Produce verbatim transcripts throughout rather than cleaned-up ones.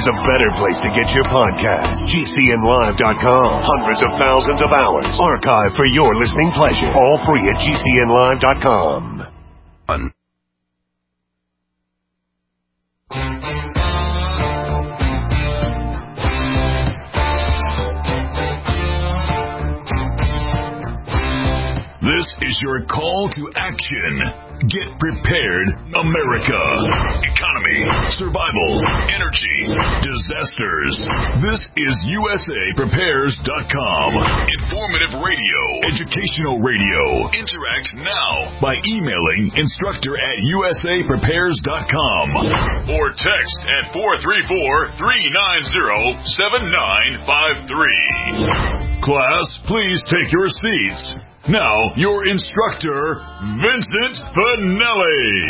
there's a better place to get your podcast. G C N live dot com. Hundreds of thousands of hours archived for your listening pleasure. All free at G C N live dot com. Un- This is your call to action. Get prepared, America. Economy, survival, energy, disasters. This is U S A Prepares dot com. Informative radio, educational radio. Interact now by emailing instructor at U S A Prepares dot com or text at four three four, three nine zero, seven nine five three. Class, please take your seats. Now, your instructor, Vincent Finelli.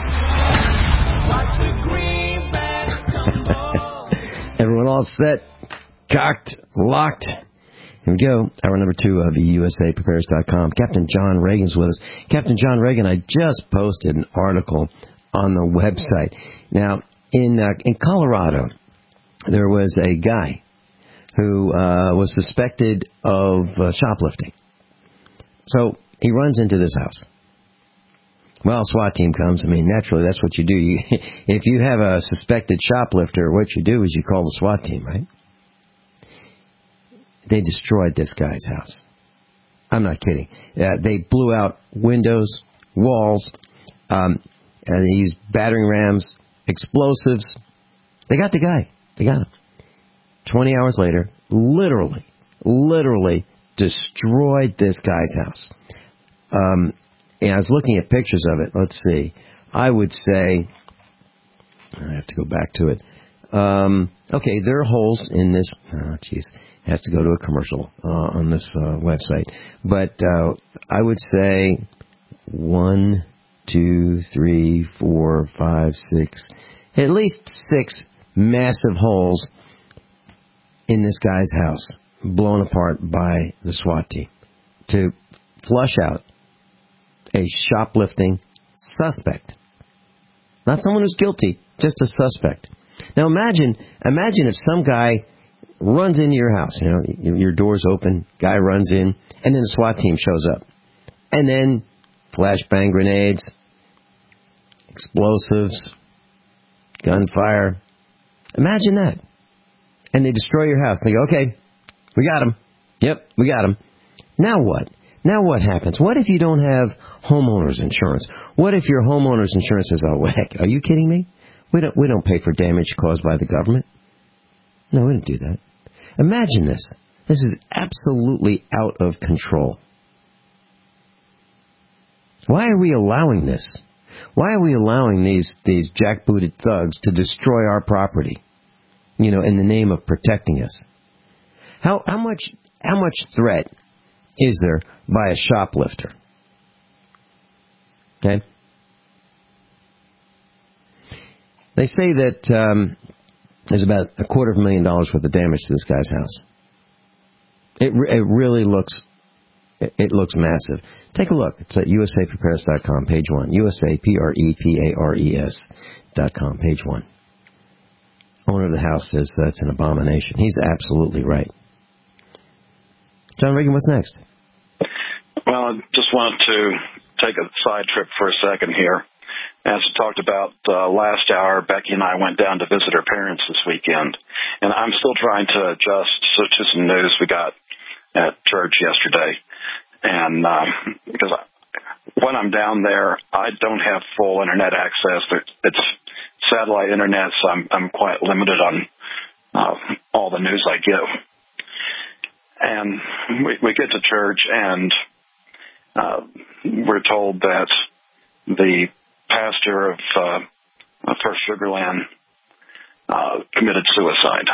Everyone all set, cocked, locked. Here we go. Hour number two of U S A Prepares dot com. Captain John Reagan's with us. Captain John Reagan, I just posted an article on the website. Now, in uh, in Colorado, there was a guy who uh, was suspected of uh, shoplifting. So he runs into this house. Well, SWAT team comes. I mean, naturally, that's what you do. You, if you have a suspected shoplifter, what you do is you call the SWAT team, right? They destroyed this guy's house. I'm not kidding. Uh, they blew out windows, walls, um, and they used battering rams, explosives. They got the guy. They got him. Twenty hours later, literally, literally destroyed this guy's house. Um, and I was looking at pictures of it. Let's see. I would say, I have to go back to it. Um, okay, there are holes in this. Oh, jeez. It has to go to a commercial uh, on this uh, website. But uh, I would say one, two, three, four, five, six, at least six massive holes in this guy's house, blown apart by the SWAT team to flush out a shoplifting suspect. Not someone who's guilty, just a suspect. Now imagine, imagine if some guy runs into your house, you know, your door's open, guy runs in, and then the SWAT team shows up. And then flashbang grenades, explosives, gunfire. Imagine that. And they destroy your house. And they go, okay, we got him. Yep, we got him. Now what? Now what happens? What if you don't have homeowner's insurance? What if your homeowner's insurance is, oh, heck, are you kidding me? We don't, we don't pay for damage caused by the government. No, we don't do that. Imagine this. This is absolutely out of control. Why are we allowing this? Why are we allowing these, these jackbooted thugs to destroy our property? You know, in the name of protecting us. How how much how much threat is there by a shoplifter? Okay. They say that um, there's about a quarter of a million dollars worth of damage to this guy's house. It it really looks it, it looks massive. Take a look. It's at U S A Prepares dot com, page one. U S A P R E P A R E S dot com, page one. Owner of the house says that's an abomination. He's absolutely right. John Reagan, what's next? Well, I just wanted to take a side trip for a second here. As we talked about uh, last hour, Becky and I went down to visit her parents this weekend, and I'm still trying to adjust to some news we got at church yesterday. And um, because I, when I'm down there, I don't have full internet access. It's satellite internet, so I'm, I'm quite limited on uh, all the news I get. And we, we get to church, and uh, we're told that the pastor of uh, First Sugar Land uh, committed suicide.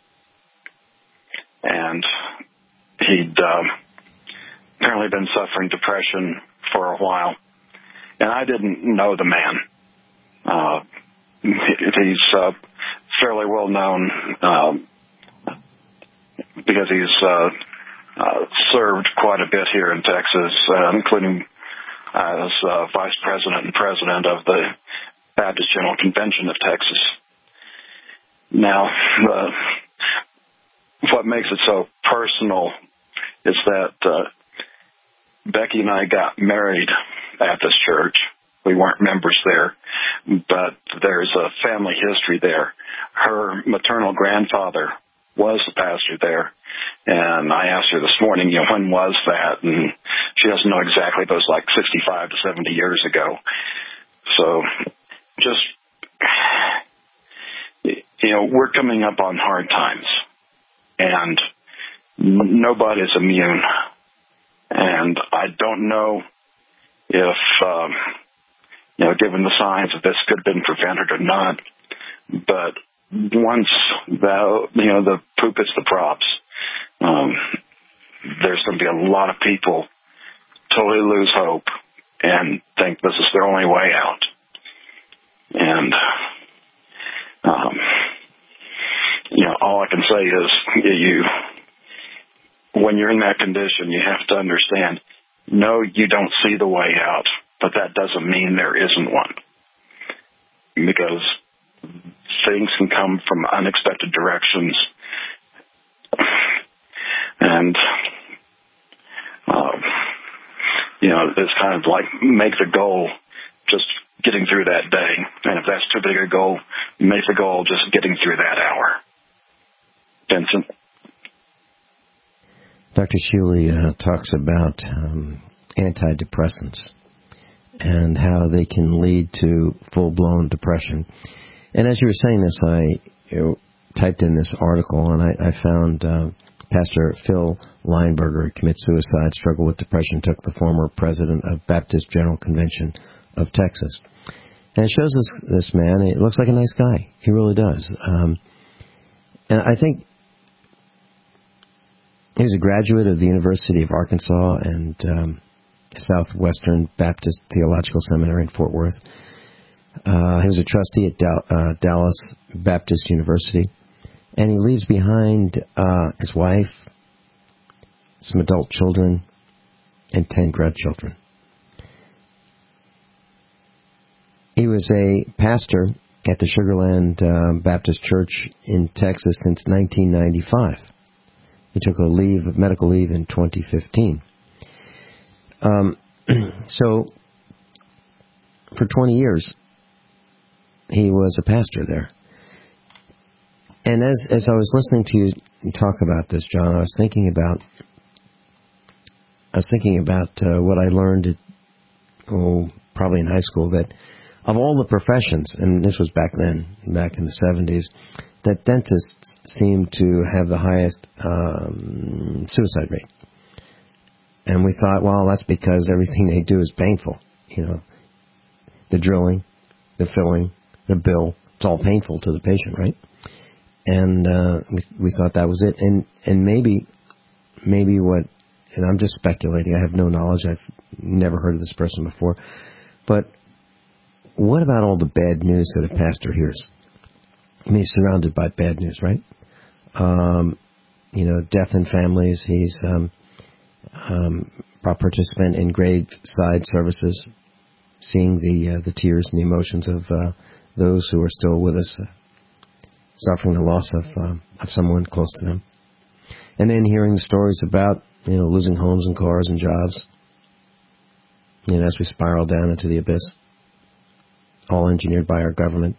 And he'd uh, apparently been suffering depression for a while. And I didn't know the man. Uh, he's uh, fairly well known um, because he's uh, uh, served quite a bit here in Texas, uh, including as uh, vice president and president of the Baptist General Convention of Texas. Now, the, what makes it so personal is that uh, Becky and I got married at this church. We weren't members there, but there's a family history there. Her maternal grandfather was the pastor there, and I asked her this morning, you know, when was that? And she doesn't know exactly, but it was like sixty-five to seventy years ago. So just, you know, we're coming up on hard times, and nobody's immune. And I don't know if, um, you know, given the signs that this could have been prevented or not, but once the, you know, the poop hits the props, um, there's going to be a lot of people totally lose hope and think this is their only way out. And, um, you know, all I can say is you, when you're in that condition, you have to understand, no, you don't see the way out, but that doesn't mean there isn't one. Because things can come from unexpected directions. And, um, you know, it's kind of like make the goal just getting through that day. And if that's too big a goal, make the goal just getting through that hour. Vincent? Doctor Shuley uh, talks about um, antidepressants and how they can lead to full-blown depression. And as you were saying this, I you know, typed in this article, and I, I found uh, Pastor Phil Lineberger commits suicide, struggle with depression, took the former president of Baptist General Convention of Texas. And it shows us this man, it looks like a nice guy. He really does. Um, and I think he was a graduate of the University of Arkansas and um, Southwestern Baptist Theological Seminary in Fort Worth. Uh, he was a trustee at Dal- uh, Dallas Baptist University. And he leaves behind uh, his wife, some adult children, and ten grandchildren. He was a pastor at the Sugar Land uh, Baptist Church in Texas since nineteen ninety-five. He took a leave, medical leave in twenty fifteen. Um, so, for twenty years, he was a pastor there. And as as I was listening to you talk about this, John, I was thinking about I was thinking about uh, what I learned at, oh, probably in high school, that of all the professions, and this was back then, back in the seventies, that dentists seemed to have the highest um, suicide rate. And we thought, well, that's because everything they do is painful. You know, the drilling, the filling, the bill, it's all painful to the patient, right? And uh, we, we thought that was it. And and maybe, maybe what, and I'm just speculating, I have no knowledge, I've never heard of this person before, but what about all the bad news that a pastor hears? I mean, he's surrounded by bad news, right? Um, you know, death in families. He's um, um, a participant in graveside services, seeing the uh, the tears and the emotions of uh, those who are still with us, uh, suffering the loss of um, of someone close to them, and then hearing the stories about, you know, losing homes and cars and jobs. You know, as we spiral down into the abyss, all engineered by our government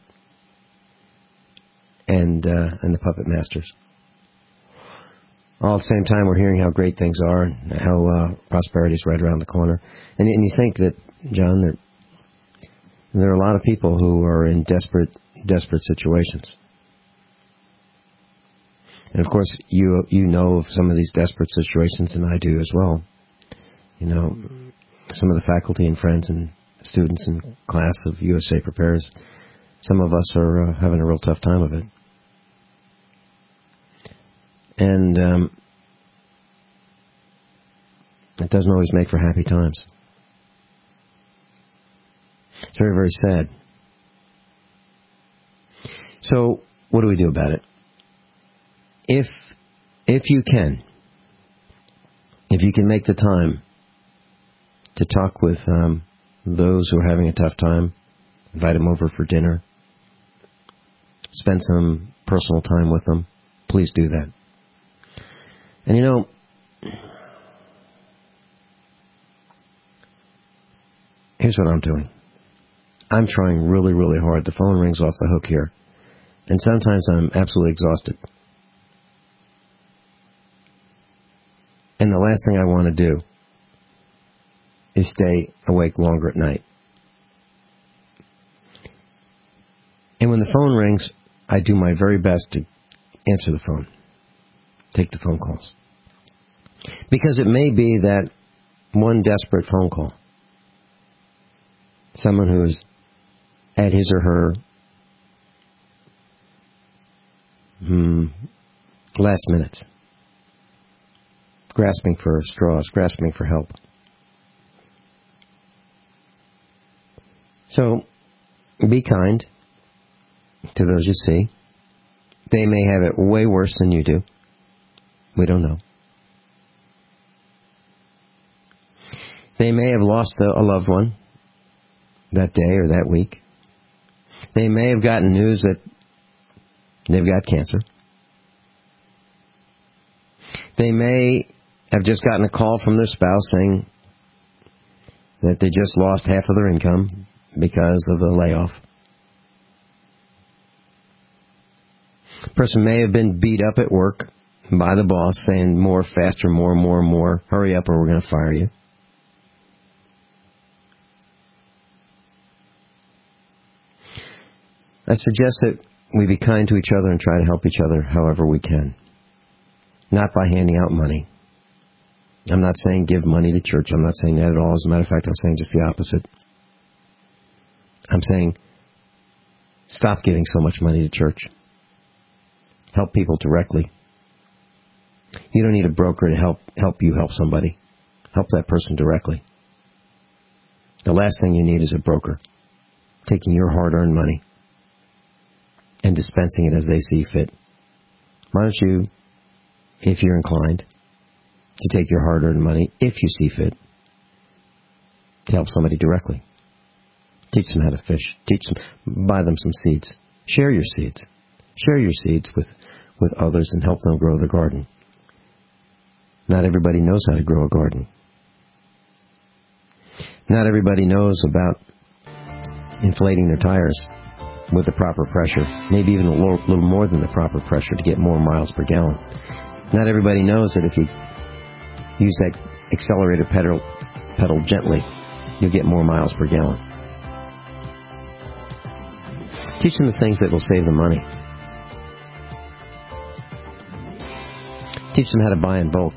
and uh, and the puppet masters. All at the same time, we're hearing how great things are and how uh, prosperity is right around the corner. And, and you think that, John, there, there are a lot of people who are in desperate, desperate situations. And of course, you you know of some of these desperate situations, and I do as well. You know, some of the faculty and friends and students in class of U S A Prepares, some of us are uh, having a real tough time of it. And um, it doesn't always make for happy times. It's very, very sad. So, what do we do about it? If if you can, if you can make the time to talk with um, those who are having a tough time, invite them over for dinner, spend some personal time with them, please do that. And you know, here's what I'm doing. I'm trying really, really hard. The phone rings off the hook here. And sometimes I'm absolutely exhausted. And the last thing I want to do is stay awake longer at night. And when the phone rings, I do my very best to answer the phone, take the phone calls. Because it may be that one desperate phone call, someone who's at his or her hmm, last minute, grasping for straws, grasping for help. So, be kind to those you see. They may have it way worse than you do. We don't know. They may have lost a loved one that day or that week. They may have gotten news that they've got cancer. They may have just gotten a call from their spouse saying that they just lost half of their income because of the layoff. The person may have been beat up at work by the boss saying more, faster, more, more, more. Hurry up or we're going to fire you. I suggest that we be kind to each other and try to help each other however we can. Not by handing out money. I'm not saying give money to church. I'm not saying that at all. As a matter of fact, I'm saying just the opposite. I'm saying stop giving so much money to church. Help people directly. You don't need a broker to help help you help somebody. Help that person directly. The last thing you need is a broker taking your hard-earned money and dispensing it as they see fit. Why don't you, if you're inclined, to take your hard-earned money, if you see fit, to help somebody directly. Teach them how to fish. Teach them, buy them some seeds. Share your seeds. Share your seeds with, with others and help them grow the garden. Not everybody knows how to grow a garden. Not everybody knows about inflating their tires with the proper pressure, maybe even a little, little more than the proper pressure to get more miles per gallon. Not everybody knows that if you use that accelerator pedal, pedal gently, you'll get more miles per gallon. Teach them the things that will save them money. Teach them how to buy in bulk.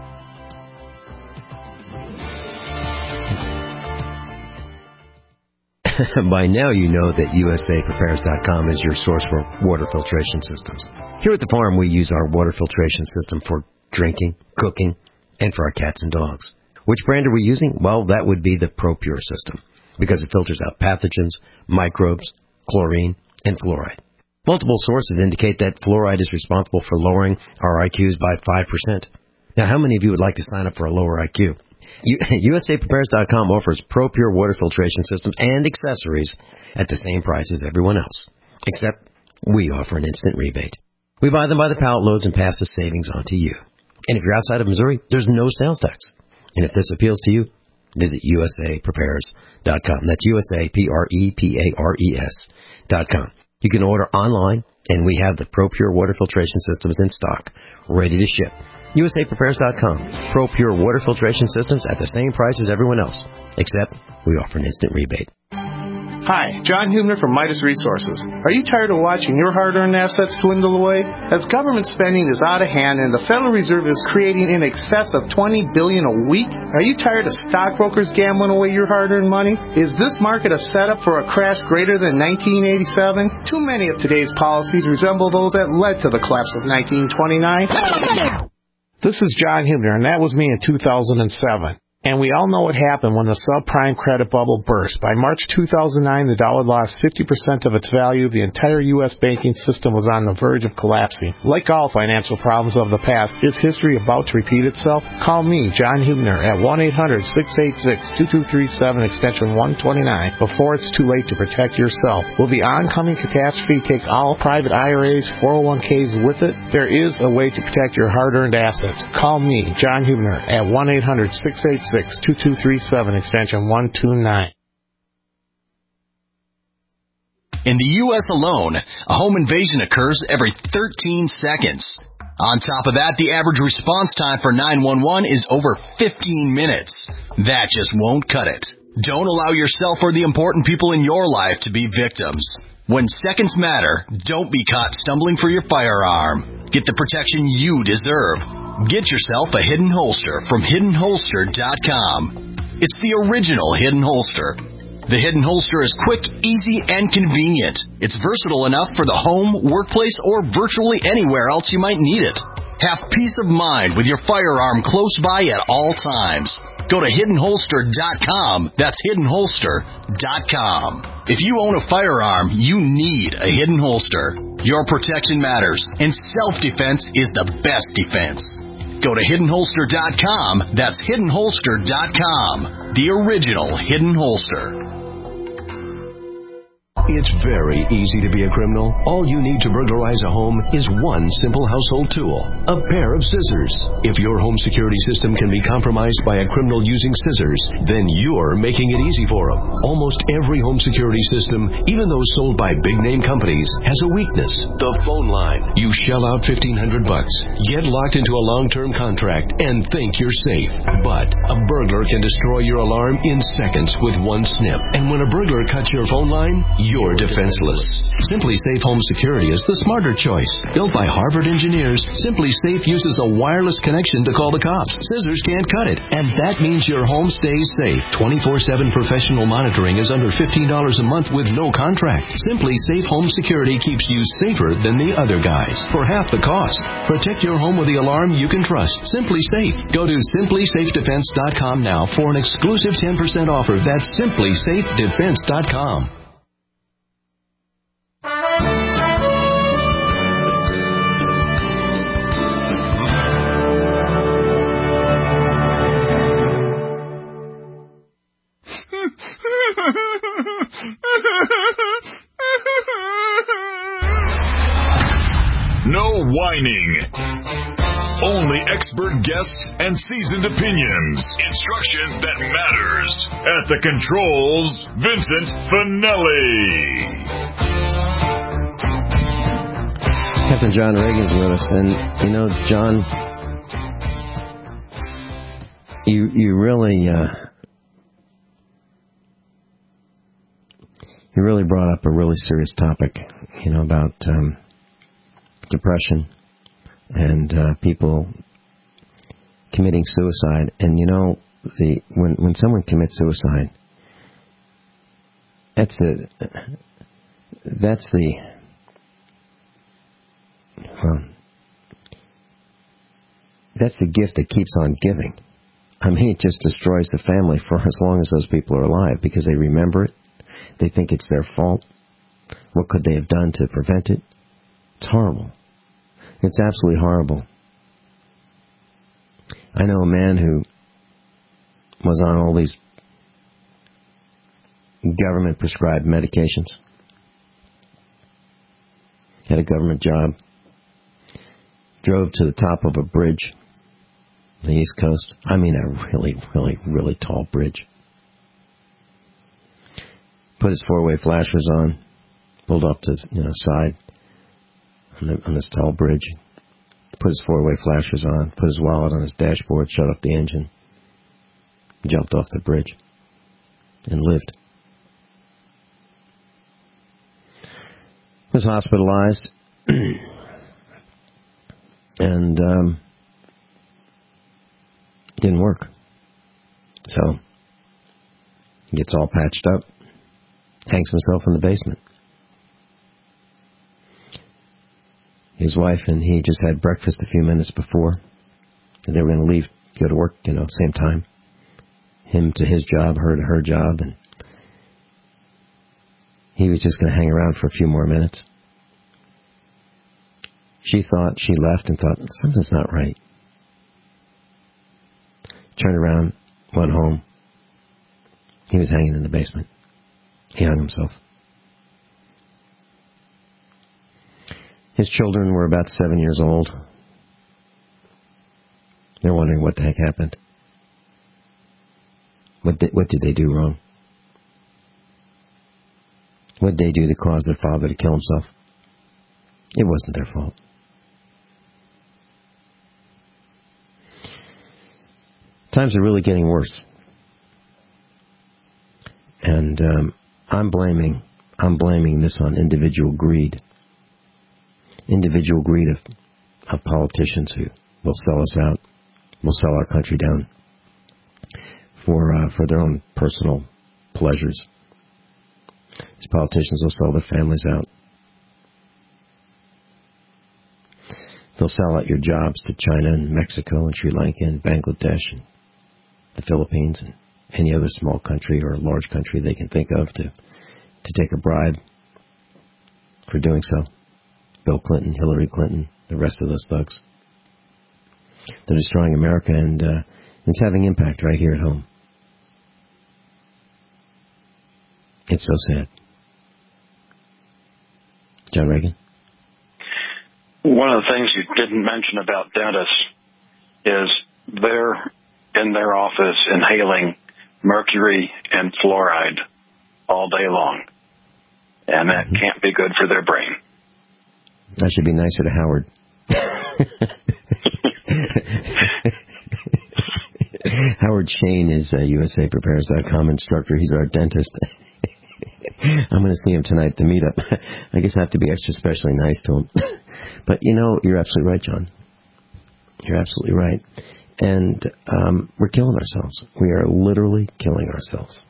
By now you know that U S A Prepares dot com is your source for water filtration systems. Here at the farm we use our water filtration system for drinking, cooking, and for our cats and dogs. Which brand are we using? Well, that would be the ProPure system, because it filters out pathogens, microbes, chlorine, and fluoride. Multiple sources indicate that fluoride is responsible for lowering our I Qs by five percent. Now, how many of you would like to sign up for a lower I Q? U S A Prepares dot com offers ProPure water filtration systems and accessories at the same price as everyone else, except we offer an instant rebate. We buy them by the pallet loads and pass the savings on to you. And if you're outside of Missouri, there's no sales tax. And if this appeals to you, visit U S A Prepares dot com. That's U S A P R E P A R E S dot com. You can order online, and we have the ProPure water filtration systems in stock, ready to ship. U S A Prepares dot com. ProPure water filtration systems at the same price as everyone else, except we offer an instant rebate. Hi, John Hubner from Midas Resources. Are you tired of watching your hard-earned assets dwindle away? As government spending is out of hand and the Federal Reserve is creating in excess of twenty billion dollars a week, are you tired of stockbrokers gambling away your hard-earned money? Is this market a setup for a crash greater than nineteen eighty-seven? Too many of today's policies resemble those that led to the collapse of nineteen twenty-nine. This is John Hubner, and that was me in two thousand seven. And we all know what happened when the subprime credit bubble burst. By March two thousand nine, the dollar lost fifty percent of its value. The entire U S banking system was on the verge of collapsing. Like all financial problems of the past, is history about to repeat itself? Call me, John Hubner, at one eight hundred, six eight six, two two three seven, extension one twenty-nine, before it's too late to protect yourself. Will the oncoming catastrophe take all private I R As, four oh one k's with it? There is a way to protect your hard-earned assets. Call me, John Hubner, at one eight hundred, six eight six, two two three seven, extension one twenty-nine. In the U S alone, a home invasion occurs every thirteen seconds. On top of that, the average response time for nine one one is over fifteen minutes. That just won't cut it. Don't allow yourself or the important people in your life to be victims. When seconds matter, don't be caught stumbling for your firearm. Get the protection you deserve. Get yourself a Hidden Holster from hidden holster dot com. It's the original Hidden Holster. The Hidden Holster is quick, easy, and convenient. It's versatile enough for the home, workplace, or virtually anywhere else you might need it. Have peace of mind with your firearm close by at all times. Go to hidden holster dot com. That's hidden holster dot com. If you own a firearm, you need a Hidden Holster. Your protection matters, and self-defense is the best defense. Go to hidden holster dot com. That's hidden holster dot com. The original Hidden Holster. It's very easy to be a criminal. All you need to burglarize a home is one simple household tool, a pair of scissors. If your home security system can be compromised by a criminal using scissors, then you're making it easy for them. Almost every home security system, even those sold by big-name companies, has a weakness: the phone line. You shell out fifteen hundred bucks, get locked into a long-term contract, and think you're safe. But a burglar can destroy your alarm in seconds with one snip. And when a burglar cuts your phone line, you're You're defenseless. Simply Safe Home Security is the smarter choice. Built by Harvard engineers, Simply Safe uses a wireless connection to call the cops. Scissors can't cut it, and that means your home stays safe. twenty-four seven professional monitoring is under fifteen dollars a month with no contract. Simply Safe Home Security keeps you safer than the other guys for half the cost. Protect your home with the alarm you can trust. Simply Safe. Go to simply safe defense dot com now for an exclusive ten percent offer. That's simply safe defense dot com. No whining. Only expert guests and seasoned opinions. Instruction that matters. At the controls, Vincent Finelli. Captain John Reagan's with us, and you know, John, you you really uh, you really brought up a really serious topic, you know, about um, depression and uh, people committing suicide. And you know, the when when someone commits suicide, that's the that's the well, that's the gift that keeps on giving. I mean, it just destroys the family for as long as those people are alive, because they remember it. They think it's their fault. What could they have done to prevent it? It's horrible. It's absolutely horrible. I know a man who was on all these government-prescribed medications, had a government job, drove to the top of a bridge on the East Coast. I mean, a really, really, really tall bridge. Put his four-way flashers on, pulled up to the you know, side on, the, on this tall bridge, put his four-way flashers on, put his wallet on his dashboard, shut off the engine, jumped off the bridge, and lived. Was hospitalized, and um, didn't work. So he gets all patched up, hangs himself in the basement. His wife and he just had breakfast a few minutes before. They were going to leave, go to work, you know, same time. him to his job, her to her job, and he was just going to hang around for a few more minutes. She thought, she left and thought, something's not right. Turned around, went home. He was hanging in the basement. He hung himself. His children were about seven years old. They're wondering what the heck happened. What did, what did they do wrong? What did they do to cause their father to kill himself? It wasn't their fault. Times are really getting worse. And um, I'm blaming, I'm blaming this on individual greed. Individual greed of, of politicians who will sell us out, will sell our country down for uh, for their own personal pleasures. These politicians will sell their families out. They'll sell out your jobs to China and Mexico and Sri Lanka and Bangladesh and the Philippines and any other small country or large country they can think of to, to take a bribe for doing so. Bill Clinton, Hillary Clinton, the rest of those thugs. They're destroying America, and uh, it's having impact right here at home. It's so sad. John Reagan? One of the things you didn't mention about dentists is they're in their office inhaling mercury and fluoride all day long. And that can't be good for their brain. That should be nicer to Howard. Howard Shane is a U S A Prepares dot com instructor. He's our dentist. I'm going to see him tonight at the meetup. I guess I have to be extra specially nice to him. But, you know, you're absolutely right, John. You're absolutely right. And um, we're killing ourselves. We are literally killing ourselves.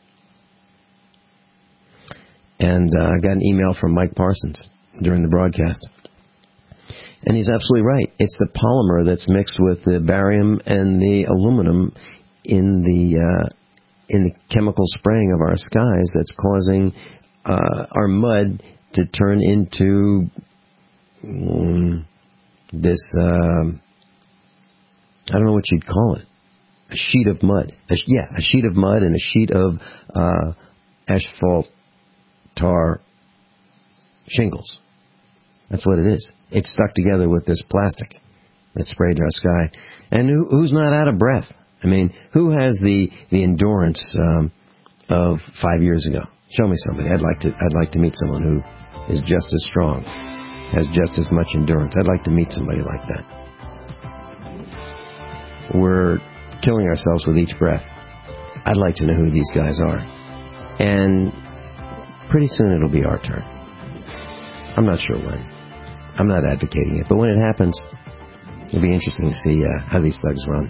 And uh, I got an email from Mike Parsons during the broadcast. And he's absolutely right. It's the polymer that's mixed with the barium and the aluminum in the uh, in the chemical spraying of our skies that's causing uh, our mud to turn into um, this, uh, I don't know what you'd call it, a sheet of mud. A, yeah, a sheet of mud and a sheet of uh, asphalt tar shingles. That's what it is. It's stuck together with this plastic that's sprayed in our sky. And who, who's not out of breath? I mean, who has the the endurance um, of five years ago? Show me somebody. I'd like to. I'd like to meet someone who is just as strong, has just as much endurance. I'd like to meet somebody like that. We're killing ourselves with each breath. I'd like to know who these guys are, and pretty soon it'll be our turn. I'm not sure when. I'm not advocating it, but when it happens, it'll be interesting to see uh, how these thugs run.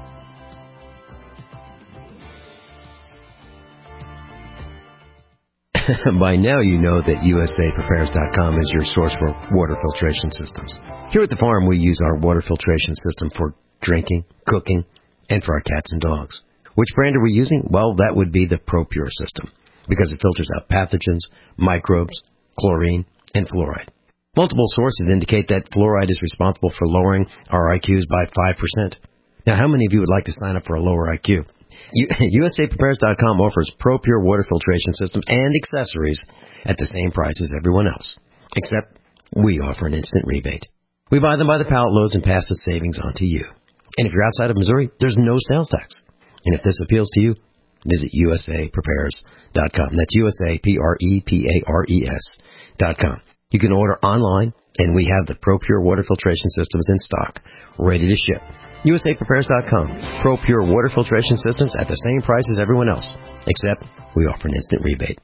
By now you know that U S A Prepares dot com is your source for water filtration systems. Here at the farm, we use our water filtration system for drinking, cooking, and for our cats and dogs. Which brand are we using? Well, that would be the ProPure system, because it filters out pathogens, microbes, chlorine, and fluoride. Multiple sources indicate that fluoride is responsible for lowering our I Qs by five percent. Now, how many of you would like to sign up for a lower I Q? U S A Prepares dot com offers ProPure water filtration systems and accessories at the same price as everyone else, except we offer an instant rebate. We buy them by the pallet loads and pass the savings on to you. And if you're outside of Missouri, there's no sales tax. And if this appeals to you, visit U S A Prepares dot com. That's U S A P R E P A R E S dot com. You can order online, and we have the ProPure water filtration systems in stock, ready to ship. U S A Prepares dot com. ProPure water filtration systems at the same price as everyone else, except we offer an instant rebate.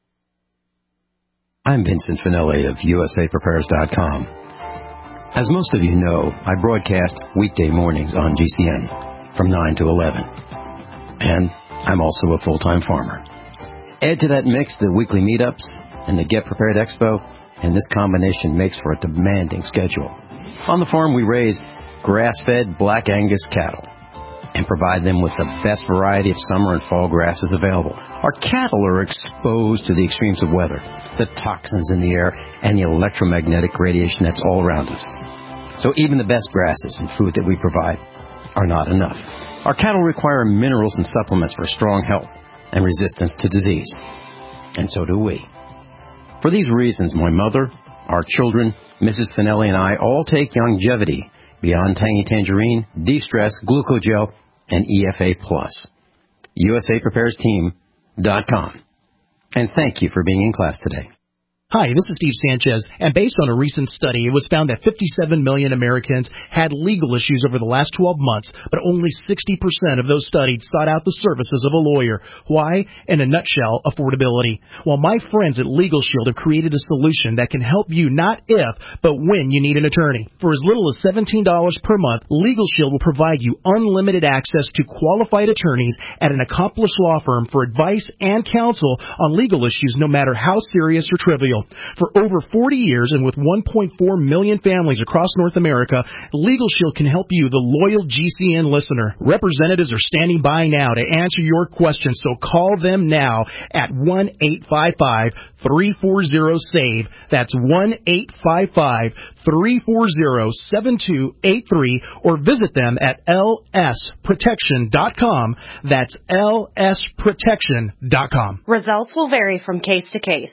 I'm Vincent Finelli of U S A Prepares dot com. As most of you know, I broadcast weekday mornings on G C N from nine to eleven. And I'm also a full-time farmer. Add to that mix the weekly meetups and the Get Prepared Expo, and this combination makes for a demanding schedule. On the farm, we raise grass-fed Black Angus cattle. and provide them with the best variety of summer and fall grasses available. Our cattle are exposed to the extremes of weather, the toxins in the air, and the electromagnetic radiation that's all around us. So even the best grasses and food that we provide are not enough. Our cattle require minerals and supplements for strong health and resistance to disease. And so do we. For these reasons, my mother, our children, Missus Finelli, and I all take Longevity, Beyond Tangy Tangerine, De-Stress, Glucogel, and E F A Plus. U S A Prepares Team dot com. And thank you for being in class today. Hi, this is Steve Sanchez, and based on a recent study, it was found that fifty-seven million Americans had legal issues over the last twelve months, but only sixty percent of those studied sought out the services of a lawyer. Why? In a nutshell, affordability. Well, my friends at Legal Shield have created a solution that can help you not if, but when you need an attorney. For as little as seventeen dollars per month, Legal Shield will provide you unlimited access to qualified attorneys at an accomplished law firm for advice and counsel on legal issues, no matter how serious or trivial. For over forty years and with one point four million families across North America, Legal Shield can help you, the loyal G C N listener. Representatives are standing by now to answer your questions, so call them now at one eight five five, three four zero, S A V E. That's one eight five five, three four zero, seven two eight three, or visit them at L S protection dot com. That's L S protection dot com. Results will vary from case to case.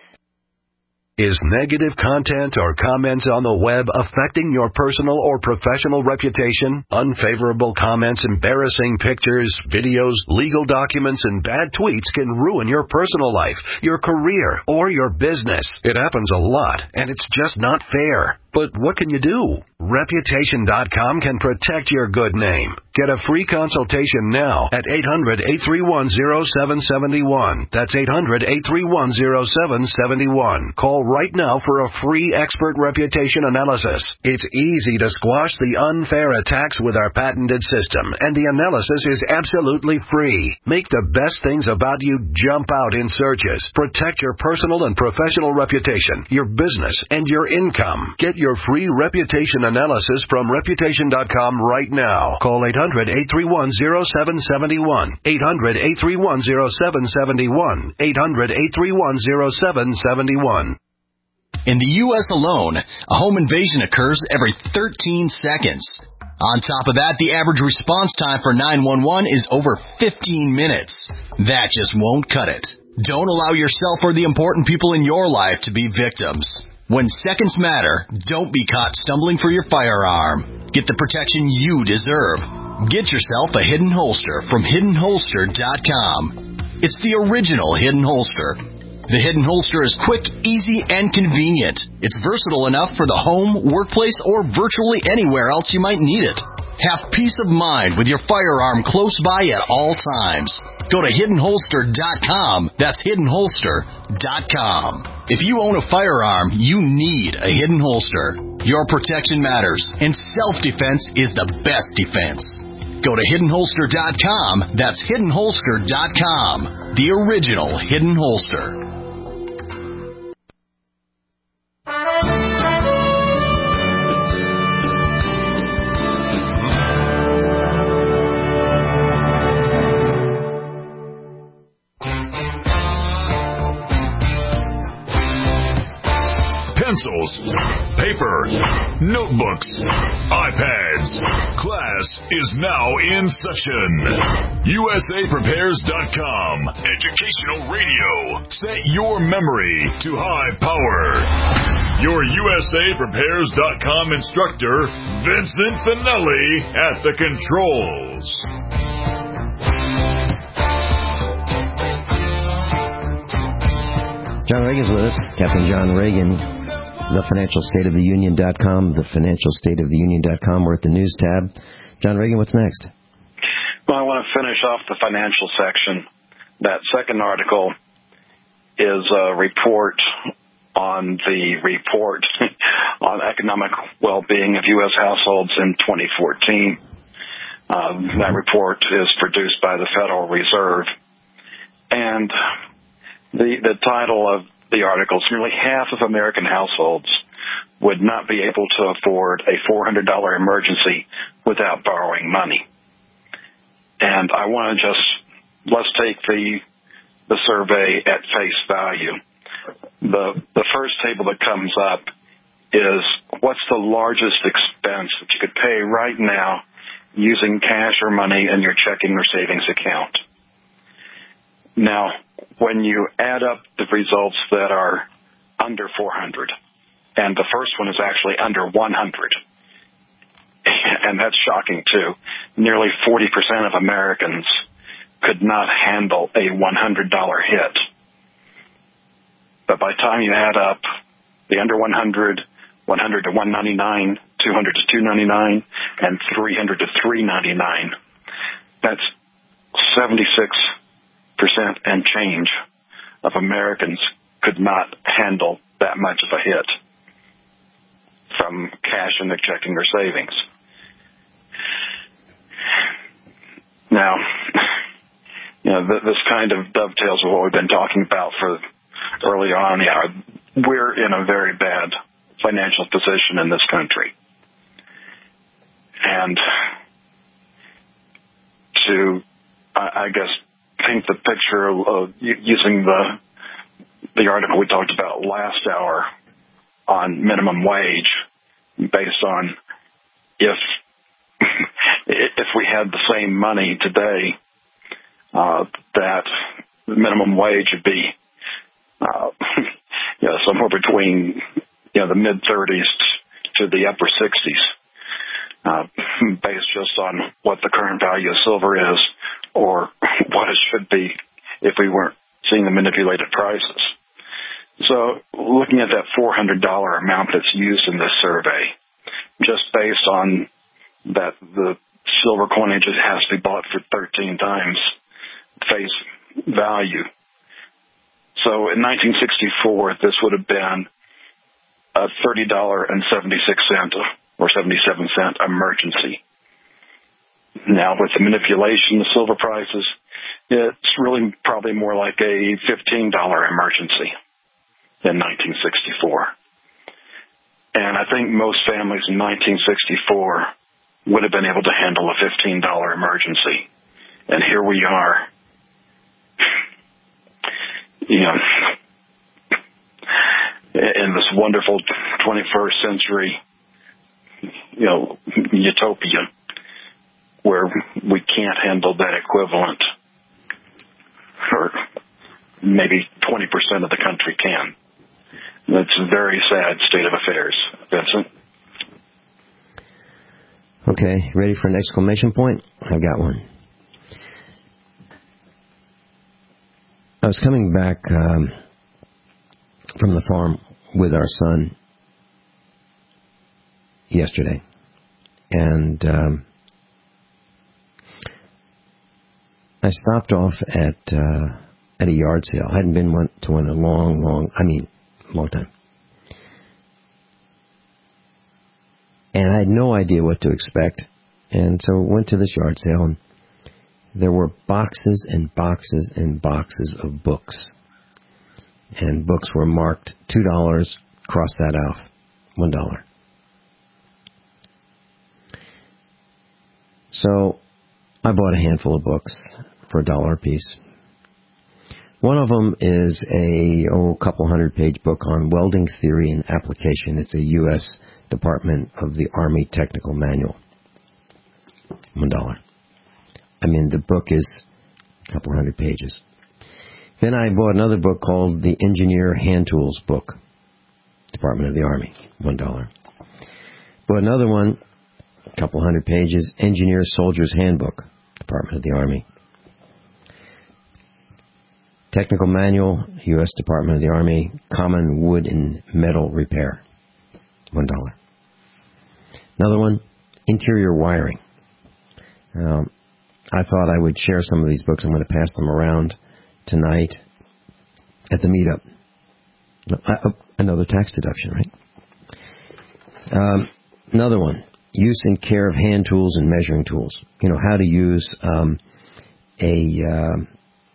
Is negative content or comments on the web affecting your personal or professional reputation? Unfavorable comments, embarrassing pictures, videos, legal documents, and bad tweets can ruin your personal life, your career, or your business. It happens a lot, and it's just not fair. But what can you do? Reputation dot com can protect your good name. Get a free consultation now at eight hundred, eight three one, zero seven seven one. That's eight hundred, eight three one, zero seven seven one. Call right now for a free expert reputation analysis. It's easy to squash the unfair attacks with our patented system, and the analysis is absolutely free. Make the best things about you jump out in searches. Protect your personal and professional reputation, your business, and your income. Get your free reputation analysis from Reputation dot com right now. Call eight hundred, eight three one, zero seven seven one. eight hundred, eight three one, zero seven seven one. eight hundred, eight three one, zero seven seven one. In the U S alone, a home invasion occurs every thirteen seconds. On top of that, the average response time for nine one one is over fifteen minutes. That just won't cut it. Don't allow yourself or the important people in your life to be victims. When seconds matter, don't be caught stumbling for your firearm. Get the protection you deserve. Get yourself a hidden holster from hidden holster dot com. It's the original hidden holster. The hidden holster is quick, easy, and convenient. It's versatile enough for the home, workplace, or virtually anywhere else you might need it. Have peace of mind with your firearm close by at all times. Go to hidden holster dot com. That's hidden holster dot com. If you own a firearm, you need a hidden holster. Your protection matters, and self-defense is the best defense. Go to hidden holster dot com. That's hidden holster dot com. The original hidden holster. Pencils, paper, notebooks, iPads. Class is now in session. U S A Prepares dot com. Educational radio. Set your memory to high power. Your U S A Prepares dot com instructor, Vincent Finelli, at the controls. John Reagan's with us. Captain John Reagan, the financial state of the union dot com, the financial state of the union dot com. We're at the news tab. John Reagan, what's next? Well, I want to finish off the financial section. That second article is a report on the report on economic well-being of U S households in twenty fourteen. Um, that report is produced by the Federal Reserve. And the, the title of the article is nearly half of American households would not be able to afford a four hundred dollars emergency without borrowing money. And I want to just, let's take the the survey at face value. The the first table that comes up is what's the largest expense that you could pay right now using cash or money in your checking or savings account. Now, when you add up the results that are under four hundred, and the first one is actually under one hundred, and that's shocking too. Nearly forty percent of Americans could not handle a one hundred dollars hit. But by the time you add up the under one hundred, one hundred to one ninety-nine, two hundred to two ninety-nine, and three hundred to three ninety-nine, that's seventy-six percent and change of Americans could not handle that much of a hit from cash in their checking or savings. Now, you know, this kind of dovetails with what we've been talking about for early on. Yeah, we're in a very bad financial position in this country. And to, I guess, paint the picture of using the the article we talked about last hour on minimum wage, based on if if we had the same money today, uh, that minimum wage would be uh, you know, somewhere between you know the mid thirties to the upper sixties, uh, based just on what the current value of silver is, or what it should be if we weren't seeing the manipulated prices. So looking at that four hundred dollars amount that's used in this survey, just based on that the silver coinage has to be bought for thirteen times face value. So in nineteen sixty-four, this would have been a thirty dollars and seventy-six cents or seventy-seven cent emergency. Now, with the manipulation of silver prices, it's really probably more like a fifteen dollars emergency in nineteen sixty-four. And I think most families in nineteen sixty-four would have been able to handle a fifteen dollars emergency. And here we are, you know, in this wonderful twenty-first century, you know, utopia, where we can't handle that equivalent, or maybe twenty percent of the country can. That's a very sad state of affairs, Vincent. Okay, ready for an exclamation point? I've got one. I was coming back um, from the farm with our son yesterday, and um, I stopped off at uh, at a yard sale. I hadn't been one to one in a long, long, I mean, long time. And I had no idea what to expect. And so I went to this yard sale, and there were boxes and boxes and boxes of books. And books were marked two dollars, cross that off, one dollar. So I bought a handful of books for a dollar a piece. One of them is a oh, couple hundred page book on welding theory and application. It's a U S Department of the Army technical manual. One dollar. I mean, the book is a couple hundred pages. Then I bought another book called the Engineer Hand Tools Book, Department of the Army. One dollar. Bought another one, a couple hundred pages, Engineer Soldier's Handbook, Department of the Army. Technical Manual, U S Department of the Army, Common Wood and Metal Repair, one dollar. Another one, Interior Wiring. Um, I thought I would share some of these books. I'm going to pass them around tonight at the meetup. Another tax deduction, right? Um, another one, Use and Care of Hand Tools and Measuring Tools. You know, how to use um, a... Uh,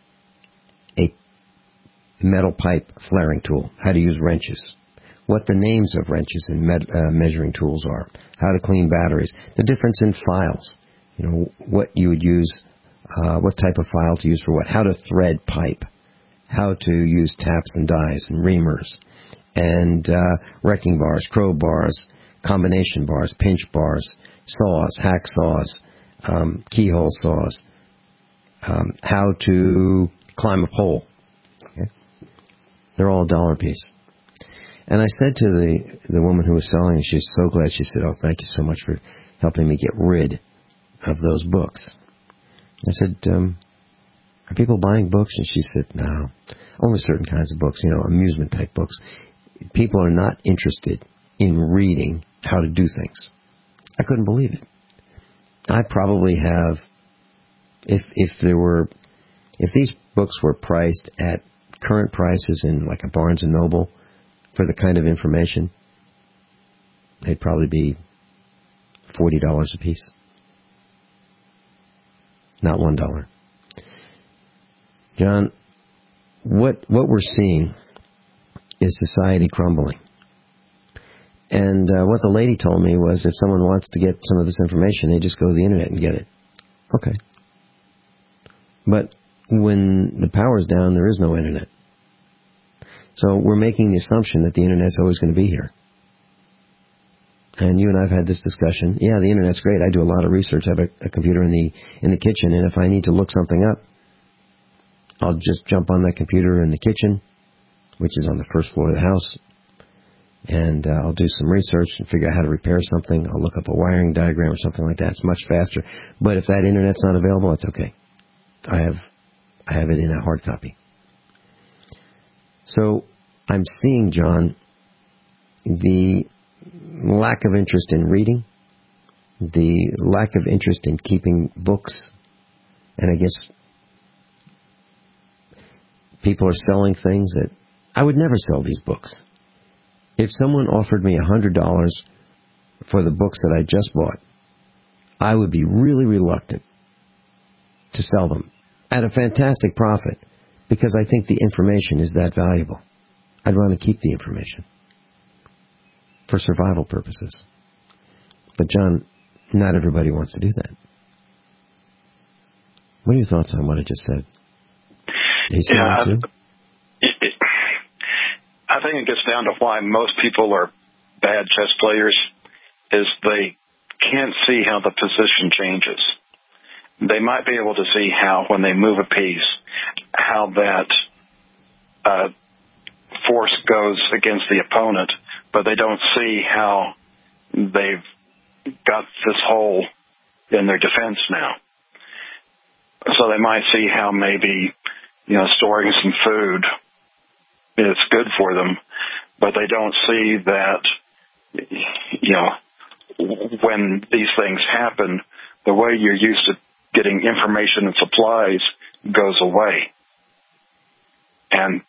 metal pipe flaring tool, how to use wrenches, what the names of wrenches and med, uh, measuring tools are, how to clean batteries, the difference in files, you know, what you would use uh, what type of file to use for what, how to thread pipe, how to use taps and dies and reamers, and uh, wrecking bars, crowbars, combination bars, pinch bars, saws, hacksaws, um, keyhole saws, um, how to climb a pole. Okay? They're all a dollar a piece. And I said to the, the woman who was selling, she's so glad, she said, oh, thank you so much for helping me get rid of those books. I said, um, are people buying books? And she said, no, only certain kinds of books, you know, amusement-type books. People are not interested in reading how to do things. I couldn't believe it. I probably have, if if there were, if these books were priced at current prices in like a Barnes and Noble for the kind of information, they'd probably be forty dollars a piece. Not one dollar. John, what what we're seeing is society crumbling. And uh, what the lady told me was if someone wants to get some of this information, they just go to the internet and get it. Okay. But when the power's down, there is no internet. So we're making the assumption that the internet's always going to be here. And you and I have had this discussion. Yeah, the internet's great. I do a lot of research. I have a, a computer in the in the kitchen, and if I need to look something up, I'll just jump on that computer in the kitchen, which is on the first floor of the house, and uh, I'll do some research and figure out how to repair something. I'll look up a wiring diagram or something like that. It's much faster. But if that internet's not available, it's okay. I have I have it in a hard copy. So I'm seeing, John, the lack of interest in reading, the lack of interest in keeping books, and I guess people are selling things that I would never sell these books. If someone offered me one hundred dollars for the books that I just bought, I would be really reluctant to sell them at a fantastic profit because I think the information is that valuable. I'd want to keep the information for survival purposes. But, John, not everybody wants to do that. What are your thoughts on what I just said? Yeah, I, it, it, I think it gets down to why most people are bad chess players is they can't see how the position changes. They might be able to see how, when they move a piece, how that uh, force goes against the opponent, but they don't see how they've got this hole in their defense now. So they might see how maybe, you know, storing some food is good for them, but they don't see that, you know, when these things happen, the way you're used to getting information and supplies goes away. And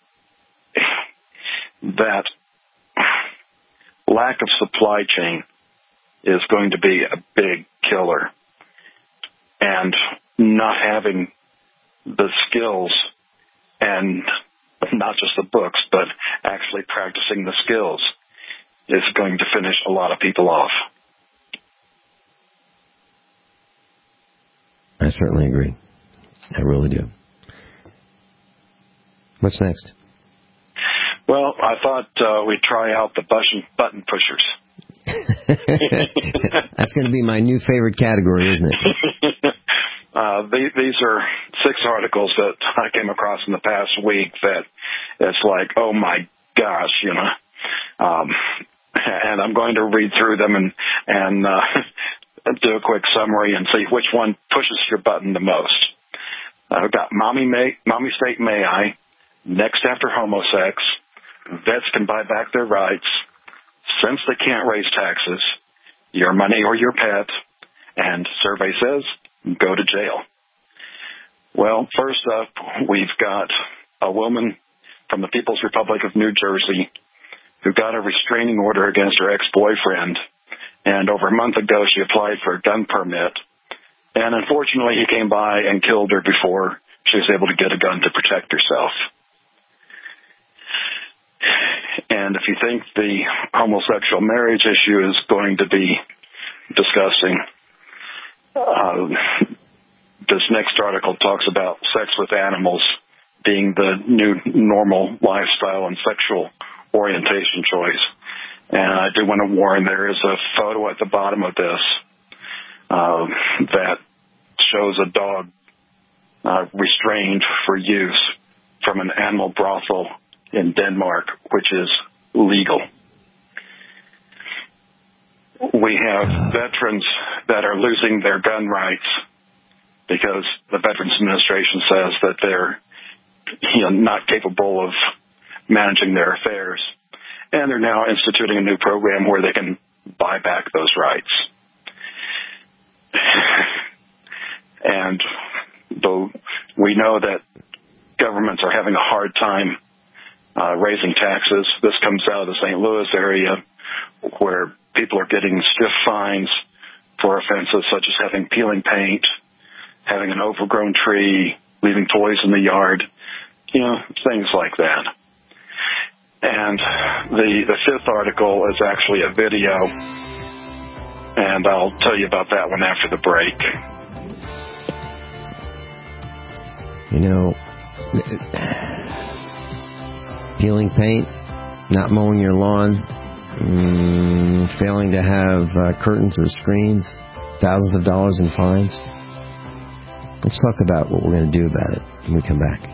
that lack of supply chain is going to be a big killer. And not having the skills, and not just the books, but actually practicing the skills, is going to finish a lot of people off. I certainly agree. I really do. What's next? Well, I thought uh, we'd try out the button, button pushers. That's going to be my new favorite category, isn't it? uh, these, these are six articles that I came across in the past week that it's like, oh my gosh, you know. Um, and I'm going to read through them and, and uh, do a quick summary and see which one pushes your button the most. I've got Mommy, may, Mommy State May I, Next After Homosex, Vets Can Buy Back Their Rights, Since They Can't Raise Taxes, Your Money or Your Pet, and Survey Says, Go to Jail. Well, first up, we've got a woman from the People's Republic of New Jersey who got a restraining order against her ex-boyfriend, and over a month ago she applied for a gun permit, and unfortunately he came by and killed her before she was able to get a gun to protect herself. And if you think the homosexual marriage issue is going to be disgusting, uh, this next article talks about sex with animals being the new normal lifestyle and sexual orientation choice. And I do want to warn, there is a photo at the bottom of this uh, that shows a dog uh, restrained for use from an animal brothel in Denmark, which is legal. We have veterans that are losing their gun rights because the Veterans Administration says that they're you know, not capable of managing their affairs. And they're now instituting a new program where they can buy back those rights. And though we know that governments are having a hard time uh, raising taxes, this comes out of the Saint Louis area where people are getting stiff fines for offenses such as having peeling paint, having an overgrown tree, leaving toys in the yard, you know, things like that. And the, the fifth article is actually a video, and I'll tell you about that one after the break. You know, peeling paint, not mowing your lawn, mm, failing to have uh, curtains or screens, thousands of dollars in fines. Let's talk about what we're going to do about it when we come back.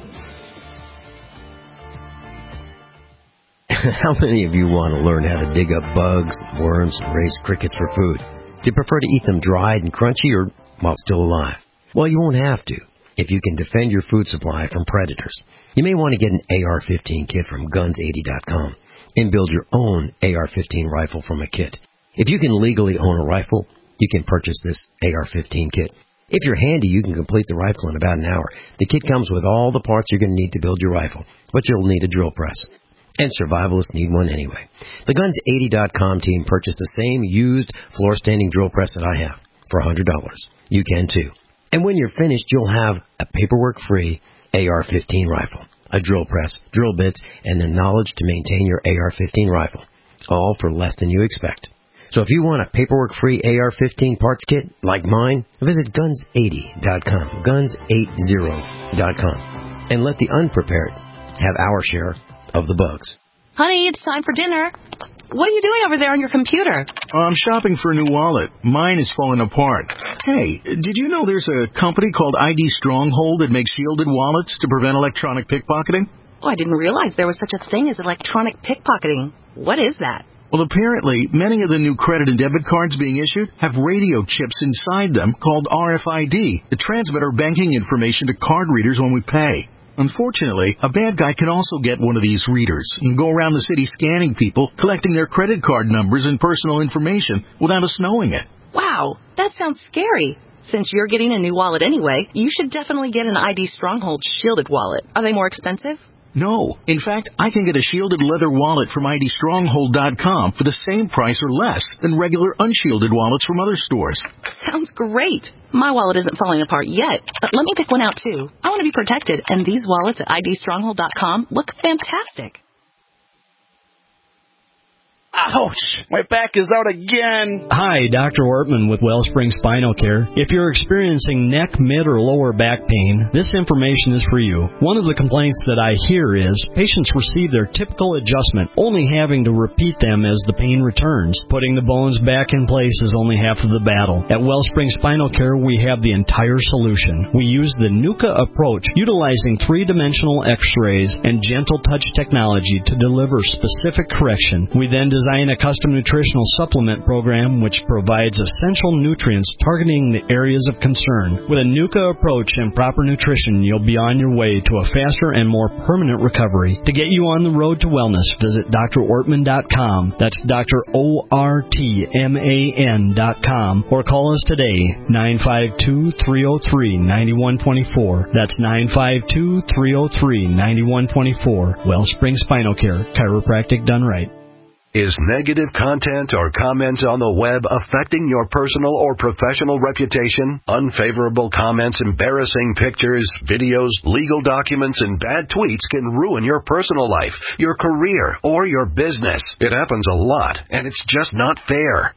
How many of you want to learn how to dig up bugs, worms, and raise crickets for food? Do you prefer to eat them dried and crunchy or while still alive? Well, you won't have to if you can defend your food supply from predators. You may want to get an A R fifteen kit from guns eighty dot com and build your own A R fifteen rifle from a kit. If you can legally own a rifle, you can purchase this A R fifteen kit. If you're handy, you can complete the rifle in about an hour. The kit comes with all the parts you're going to need to build your rifle, but you'll need a drill press. And survivalists need one anyway. The guns eighty dot com team purchased the same used floor-standing drill press that I have for one hundred dollars. You can too. And when you're finished, you'll have a paperwork-free A R fifteen rifle, a drill press, drill bits, and the knowledge to maintain your A R fifteen rifle, all for less than you expect. So if you want a paperwork-free A R fifteen parts kit like mine, visit guns eighty dot com, guns eighty dot com, and let the unprepared have our share of the bugs. Honey, it's time for dinner. What are you doing over there on your computer? I'm shopping for a new wallet. Mine is falling apart. Hey, did you know there's a company called I D Stronghold that makes shielded wallets to prevent electronic pickpocketing? Oh, I didn't realize there was such a thing as electronic pickpocketing. What is that? Well, apparently, many of the new credit and debit cards being issued have radio chips inside them called R F I D that transmit our banking information to card readers when we pay. Unfortunately, a bad guy can also get one of these readers and go around the city scanning people, collecting their credit card numbers and personal information without us knowing it. Wow, that sounds scary. Since you're getting a new wallet anyway, you should definitely get an I D Stronghold shielded wallet. Are they more expensive? No. In fact, I can get a shielded leather wallet from I D Stronghold dot com for the same price or less than regular unshielded wallets from other stores. Sounds great. My wallet isn't falling apart yet, but let me pick one out too. I want to be protected, and these wallets at I D Stronghold dot com look fantastic. Ouch! My back is out again. Hi, Doctor Ortman with Wellspring Spinal Care. If you're experiencing neck, mid, or lower back pain, this information is for you. One of the complaints that I hear is patients receive their typical adjustment, only having to repeat them as the pain returns. Putting the bones back in place is only half of the battle. At Wellspring Spinal Care, we have the entire solution. We use the NUCA approach, utilizing three-dimensional x-rays and gentle touch technology to deliver specific correction. We then design Design a custom nutritional supplement program which provides essential nutrients targeting the areas of concern. With a NUCA approach and proper nutrition, you'll be on your way to a faster and more permanent recovery. To get you on the road to wellness, visit D R Ortman dot com. That's Doctor O R T M A N dot com. Or call us today, nine five two, three oh three, nine one two four. That's nine five two, three oh three, nine one two four. Wellspring Spinal Care, chiropractic done right. Is negative content or comments on the web affecting your personal or professional reputation? Unfavorable comments, embarrassing pictures, videos, legal documents, and bad tweets can ruin your personal life, your career, or your business. It happens a lot, and it's just not fair.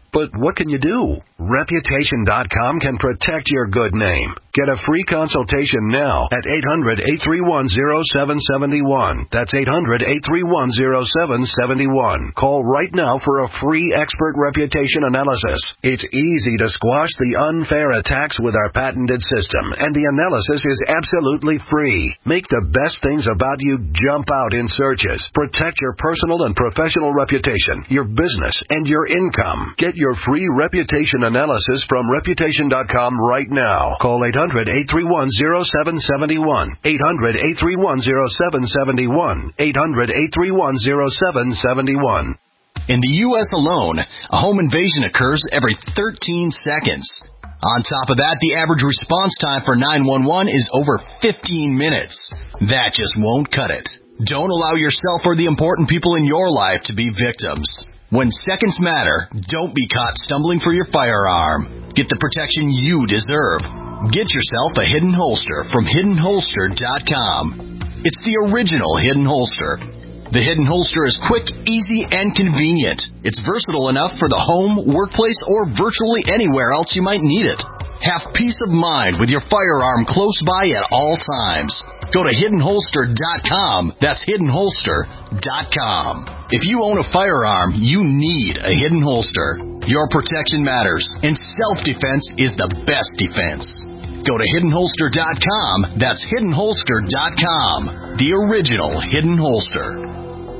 But what can you do? Reputation dot com can protect your good name. Get a free consultation now at eight hundred, eight three one, zero seven seven one. That's eight hundred, eight three one, zero seven seven one. Call right now for a free expert reputation analysis. It's easy to squash the unfair attacks with our patented system, and the analysis is absolutely free. Make the best things about you jump out in searches. Protect your personal and professional reputation, your business, and your income. Get your free reputation analysis from Reputation dot com right now. Call eight hundred, eight three one, zero seven seven one. eight hundred, eight three one, zero seven seven one. eight hundred, eight three one, zero seven seven one. In the U S alone, a home invasion occurs every thirteen seconds. On top of that, the average response time for nine one one is over fifteen minutes. That just won't cut it. Don't allow yourself or the important people in your life to be victims. When seconds matter, don't be caught stumbling for your firearm. Get the protection you deserve. Get yourself a Hidden Holster from hidden holster dot com. It's the original Hidden Holster. The Hidden Holster is quick, easy, and convenient. It's versatile enough for the home, workplace, or virtually anywhere else you might need it. Have peace of mind with your firearm close by at all times. Go to hidden holster dot com. That's hidden holster dot com. If you own a firearm, you need a Hidden Holster. Your protection matters, and self-defense is the best defense. Go to hidden holster dot com. That's hidden holster dot com. The original Hidden Holster.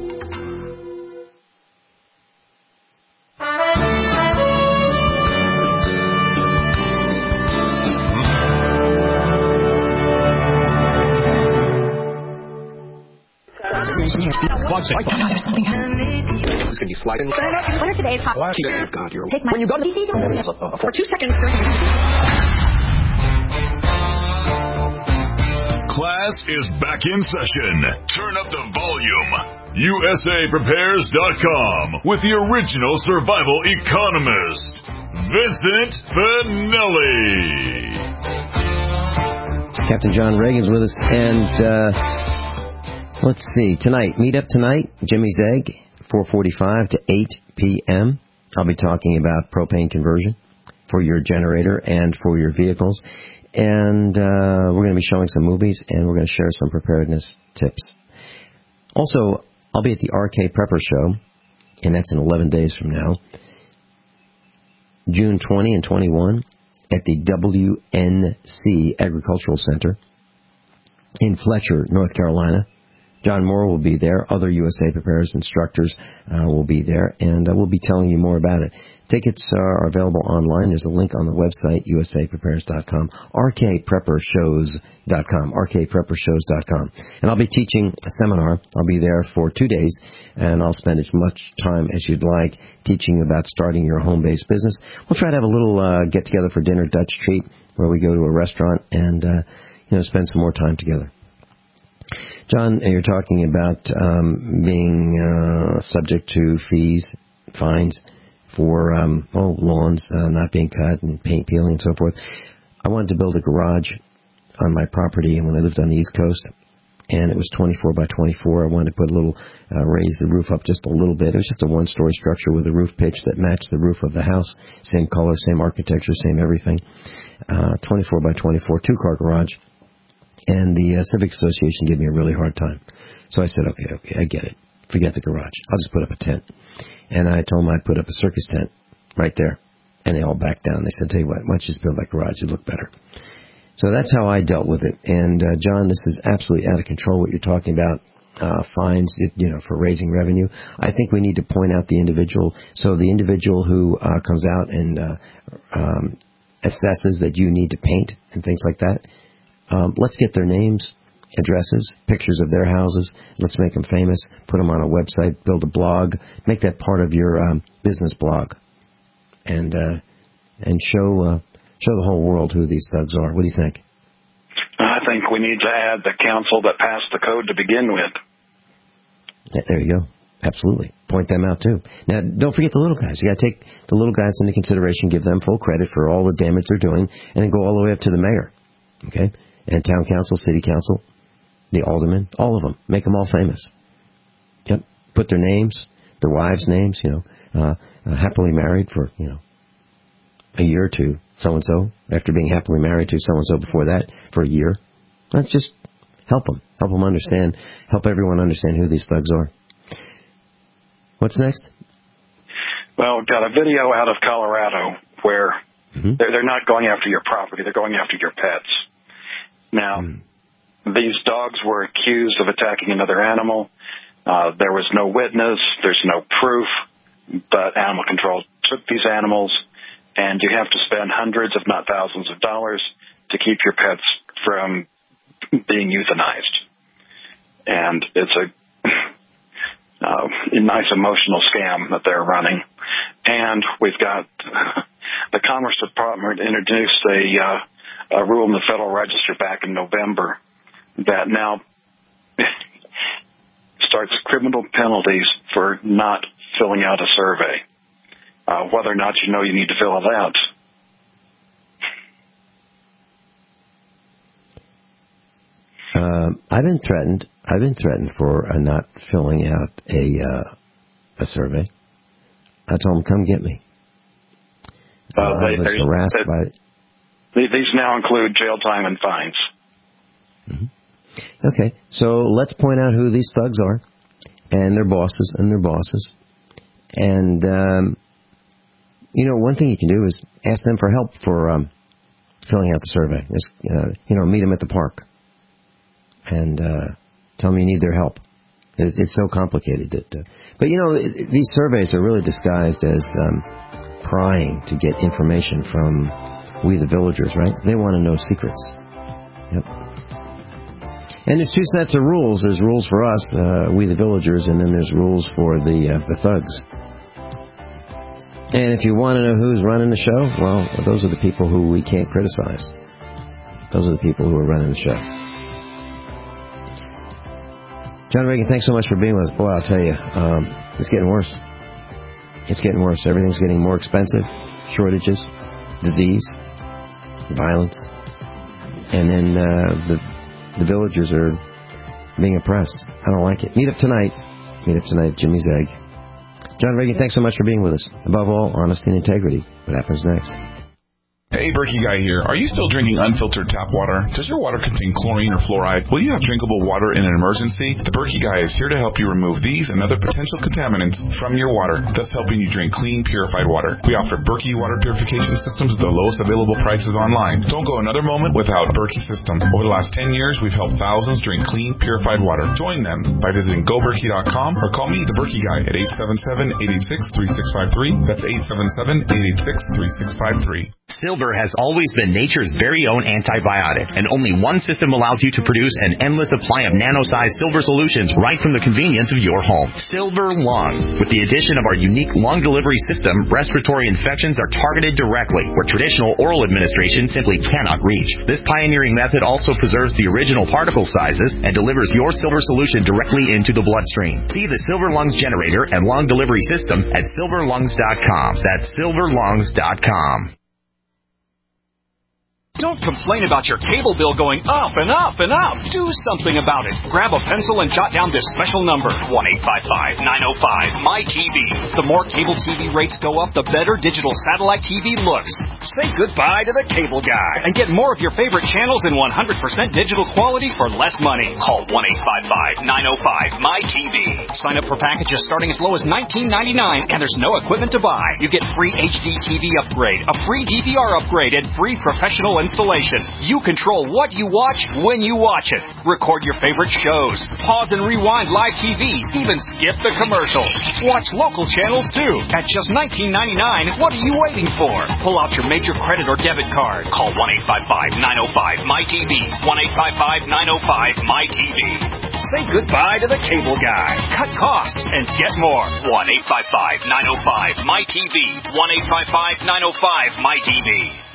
One second. I know there's something happening. It's going to be sliding. What are today's hot? What? God, you're... Take my... When you go to the... For two seconds. Class is back in session. Turn up the volume. U S A prepares dot com with the original survival economist, Vincent Finelli. Captain John Reagan's with us, and... Uh, Let's see. Tonight, meet up tonight, Jimmy's Egg, four forty-five to eight p.m. I'll be talking about propane conversion for your generator and for your vehicles. And uh, we're going to be showing some movies, and we're going to share some preparedness tips. Also, I'll be at the R K Prepper Show, and that's in eleven days from now, June twentieth and twenty-first at the W N C Agricultural Center in Fletcher, North Carolina. John Moore will be there. Other U S A Prepares instructors uh, will be there, and uh, we'll be telling you more about it. Tickets are available online. There's a link on the website, U S A Prepares dot com, R K Prepper Shows dot com, R K Prepper Shows dot com. And I'll be teaching a seminar. I'll be there for two days, and I'll spend as much time as you'd like teaching about starting your home-based business. We'll try to have a little uh, get-together for dinner, Dutch treat, where we go to a restaurant and uh, you know spend some more time together. John, you're talking about um, being uh, subject to fees, fines for um, oh lawns uh, not being cut and paint peeling and so forth. I wanted to build a garage on my property when I lived on the East Coast, and it was twenty-four by twenty-four. I wanted to put a little, uh, raise the roof up just a little bit. It was just a one-story structure with a roof pitch that matched the roof of the house. Same color, same architecture, same everything. Uh, twenty-four by twenty-four, two-car garage. And the uh, Civic Association gave me a really hard time. So I said, okay, okay, I get it. Forget the garage. I'll just put up a tent. And I told them I'd put up a circus tent right there. And they all backed down. They said, tell you what, why don't you just build that garage? It'd look better. So that's how I dealt with it. And, uh, John, this is absolutely out of control what you're talking about. Uh, fines, you know, for raising revenue. I think we need to point out the individual. So the individual who uh, comes out and uh, um, assesses that you need to paint and things like that, Um, let's get their names, addresses, pictures of their houses. Let's make them famous. Put them on a website. Build a blog. Make that part of your um, business blog, and uh, and show uh, show the whole world who these thugs are. What do you think? I think we need to add the council that passed the code to begin with. Yeah, there you go. Absolutely. Point them out, too. Now, don't forget the little guys. You got to take the little guys into consideration, give them full credit for all the damage they're doing, and then go all the way up to the mayor. Okay? And town council, city council, the aldermen, all of them. Make them all famous. Yep. Put their names, their wives' names, you know, uh, uh, happily married for, you know, a year or two, so-and-so, after being happily married to so-and-so before that for a year. Let's just help them. Help them understand, help everyone understand who these thugs are. What's next? Well, got a video out of Colorado where mm-hmm. they're, they're not going after your property. They're going after your pets. Now, mm. these dogs were accused of attacking another animal. Uh, there was no witness. There's no proof. But animal control took these animals, and you have to spend hundreds, if not thousands of dollars to keep your pets from being euthanized. And it's a, uh, a nice emotional scam that they're running. And we've got the Commerce Department introduced a, uh, a rule in the Federal Register back in November that now starts criminal penalties for not filling out a survey. Uh, whether or not you know you need to fill it out. Uh, I've been threatened. I've been threatened for uh, not filling out a uh, a survey. I told them, "Come get me." Uh, uh, they, I was harassed they, by. These now include jail time and fines. Mm-hmm. Okay, so let's point out who these thugs are, and their bosses, and their bosses, and um, you know, one thing you can do is ask them for help for um, filling out the survey. Just, uh, you know, meet them at the park. And uh, tell them you need their help. It's, it's so complicated. That, uh, but, you know, it, these surveys are really disguised as um, prying to get information from we the villagers, right? They want to know secrets. Yep. And there's two sets of rules. There's rules for us, uh, we the villagers, and then there's rules for the, uh, the thugs. And if you want to know who's running the show, well, those are the people who we can't criticize. Those are the people who are running the show. John Reagan, thanks so much for being with us. Boy, I'll tell you, um, it's getting worse. It's getting worse. Everything's getting more expensive. Shortages, disease, violence. And then uh, the the villagers are being oppressed. I don't like it. Meet up tonight. Meet up tonight at Jimmy's Egg. John Reagan, thanks so much for being with us. Above all, honesty and integrity. What happens next? Hey, Berkey Guy here. Are you still drinking unfiltered tap water? Does your water contain chlorine or fluoride? Will you have drinkable water in an emergency? The Berkey Guy is here to help you remove these and other potential contaminants from your water, thus helping you drink clean, purified water. We offer Berkey water purification systems at the lowest available prices online. Don't go another moment without Berkey system. Over the last ten years, we've helped thousands drink clean, purified water. Join them by visiting go berkey dot com or call me, the Berkey Guy, at eight seven seven, eight eight six, three six five three. That's eight seven seven, eight eight six, three six five three. Silver has always been nature's very own antibiotic, and only one system allows you to produce an endless supply of nano-sized silver solutions right from the convenience of your home. Silver Lungs. With the addition of our unique lung delivery system, respiratory infections are targeted directly, where traditional oral administration simply cannot reach. This pioneering method also preserves the original particle sizes and delivers your silver solution directly into the bloodstream. See the Silver Lungs generator and lung delivery system at silver lungs dot com. That's silver lungs dot com. Don't complain about your cable bill going up and up and up. Do something about it. Grab a pencil and jot down this special number, one eight five five, nine oh five, M Y T V. The more cable T V rates go up, the better digital satellite T V looks. Say goodbye to the cable guy and get more of your favorite channels in one hundred percent digital quality for less money. Call one eight five five, nine oh five, M Y T V. Sign up for packages starting as low as nineteen ninety-nine, and there's no equipment to buy. You get free H D T V upgrade, a free D V R upgrade, and free professional installation. You control what you watch when you watch it. Record your favorite shows. Pause and rewind live T V. Even skip the commercials. Watch local channels too. At just nineteen ninety-nine, what are you waiting for? Pull out your major credit or debit card. Call one eight five five, nine oh five, M Y T V. one eight five five, nine oh five, M Y T V. Say goodbye to the cable guy. Cut costs and get more. one eight five five, nine oh five, M Y T V. one eight five five, nine oh five, M Y T V.